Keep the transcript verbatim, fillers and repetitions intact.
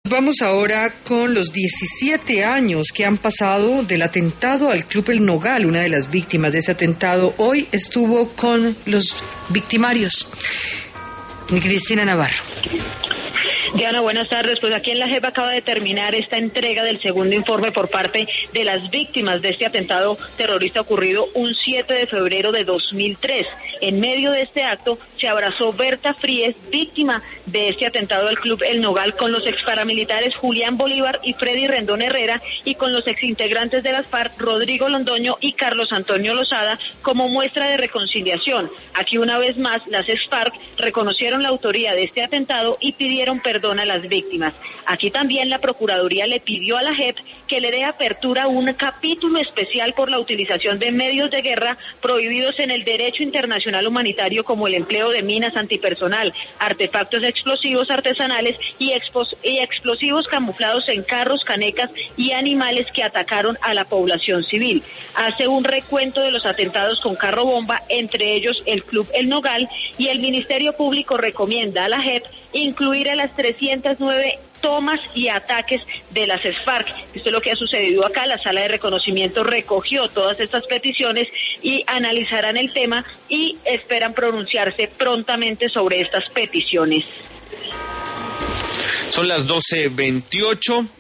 Vamos ahora con los diecisiete años que han pasado del atentado al Club El Nogal. Una de las víctimas de ese atentado hoy estuvo con los victimarios. Cristina Navarro. Diana, buenas tardes. Pues aquí en la JEP acaba de terminar esta entrega del segundo informe por parte de las víctimas de este atentado terrorista ocurrido un siete de febrero de dos mil tres. En medio de este acto se abrazó Berta Fríes, víctima de este atentado al Club El Nogal, con los ex paramilitares Julián Bolívar y Freddy Rendón Herrera y con los exintegrantes de las FARC Rodrigo Londoño y Carlos Antonio Lozada como muestra de reconciliación. Aquí una vez más las ex FARC reconocieron la autoría de este atentado y pidieron perdón a las víctimas. Aquí también la Procuraduría le pidió a la JEP que le dé apertura a un capítulo especial por la utilización de medios de guerra prohibidos en el derecho internacional humanitario, como el empleo de minas antipersonal, artefactos explosivos artesanales y, expos- y explosivos camuflados en carros, canecas y animales que atacaron a la población civil. Hace un recuento de los atentados con carro bomba, entre ellos el Club El Nogal, y el Ministerio Público recomienda a la JEP incluir a las trescientas nueve tomas y ataques de las FARC. Esto es lo que ha sucedido acá. La sala de reconocimiento recogió todas estas peticiones y analizarán el tema y esperan pronunciarse prontamente sobre estas peticiones. Son las doce veintiocho.